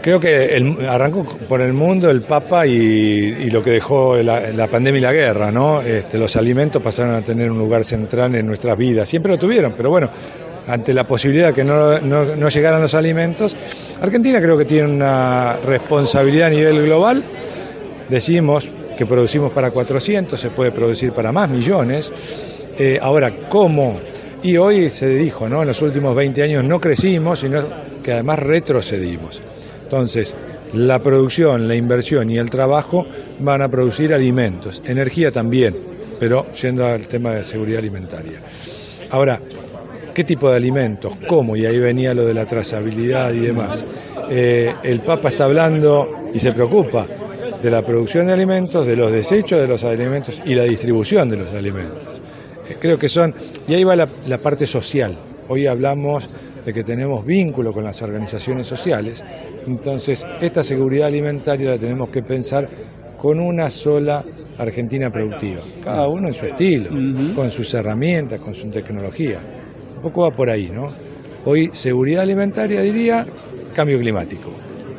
Creo que arrancó por el mundo, el Papa y lo que dejó la pandemia y la guerra, ¿no? Los alimentos pasaron a tener un lugar central en nuestras vidas. Siempre lo tuvieron, pero bueno, ante la posibilidad de que no llegaran los alimentos, Argentina creo que tiene una responsabilidad a nivel global. Decimos que producimos para 400, se puede producir para más millones. Ahora, ¿cómo? Y hoy se dijo, ¿no? En los últimos 20 años no crecimos, sino que además retrocedimos. Entonces, la producción, la inversión y el trabajo van a producir alimentos, energía también, pero yendo al tema de seguridad alimentaria. Ahora, ¿qué tipo de alimentos? ¿Cómo? Y ahí venía lo de la trazabilidad y demás. El Papa está hablando y se preocupa de la producción de alimentos, de los desechos de los alimentos y la distribución de los alimentos. Creo que son, y ahí va la parte social. Hoy hablamos de que tenemos vínculo con las organizaciones sociales, entonces esta seguridad alimentaria la tenemos que pensar con una sola Argentina productiva, cada uno en su estilo, con sus herramientas, con su tecnología. Un poco va por ahí, ¿no? Hoy seguridad alimentaria, diría, cambio climático.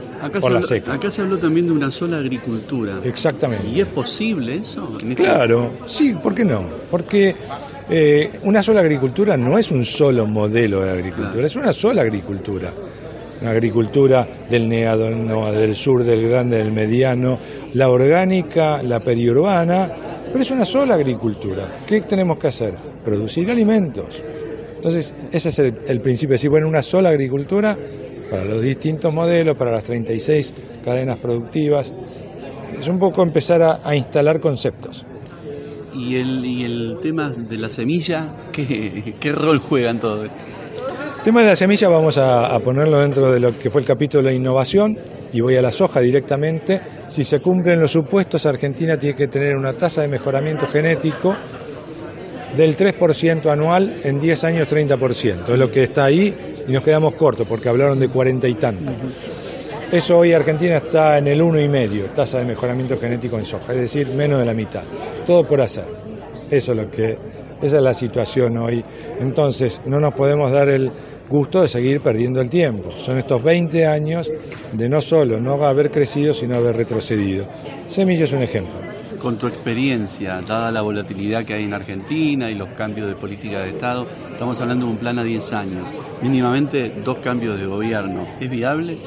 Acá se habló también de una sola agricultura. Exactamente. ¿Y es posible eso? Claro, sí, ¿por qué no? Porque una sola agricultura no es un solo modelo de agricultura, claro. Es una sola agricultura. Una agricultura del Neado, del sur, del grande, del mediano, la orgánica, la periurbana, pero es una sola agricultura. ¿Qué tenemos que hacer? Producir alimentos. Entonces, ese es el principio, es decir, bueno, una sola agricultura para los distintos modelos, para las 36 cadenas productivas. Es un poco empezar a instalar conceptos. ¿Y el tema de la semilla, qué rol juega en todo esto? El tema de la semilla vamos a ponerlo dentro de lo que fue el capítulo de innovación, y voy a la soja directamente. Si se cumplen los supuestos, Argentina tiene que tener una tasa de mejoramiento genético del 3% anual, en 10 años 30%. Es lo que está ahí y nos quedamos cortos porque hablaron de 40 y tantos. Eso hoy Argentina está en el 1,5, tasa de mejoramiento genético en soja, es decir, menos de la mitad. Todo por hacer. Esa es la situación hoy. Entonces, no nos podemos dar el gusto de seguir perdiendo el tiempo. Son estos 20 años de no solo no haber crecido, sino haber retrocedido. Semilla es un ejemplo. Con tu experiencia, dada la volatilidad que hay en Argentina y los cambios de política de Estado, estamos hablando de un plan a 10 años, mínimamente 2 cambios de gobierno. ¿Es viable?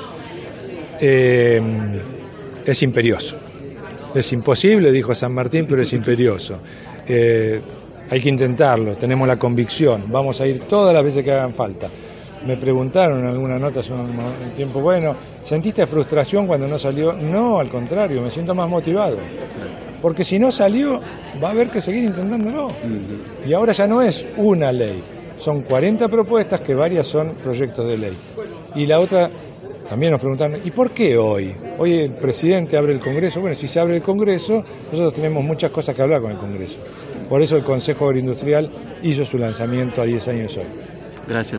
Es imperioso. Es imposible, dijo San Martín, pero es imperioso. Hay que intentarlo, tenemos la convicción, vamos a ir todas las veces que hagan falta. Me preguntaron en alguna nota hace un tiempo, bueno, ¿sentiste frustración cuando no salió? No, al contrario, me siento más motivado. Porque si no salió, va a haber que seguir intentándolo. Y ahora ya no es una ley, son 40 propuestas que varias son proyectos de ley. Y la otra, también nos preguntaron, ¿y por qué hoy? Hoy el presidente abre el Congreso. Bueno, si se abre el Congreso, nosotros tenemos muchas cosas que hablar con el Congreso. Por eso el Consejo Agroindustrial hizo su lanzamiento a 10 años hoy. Gracias.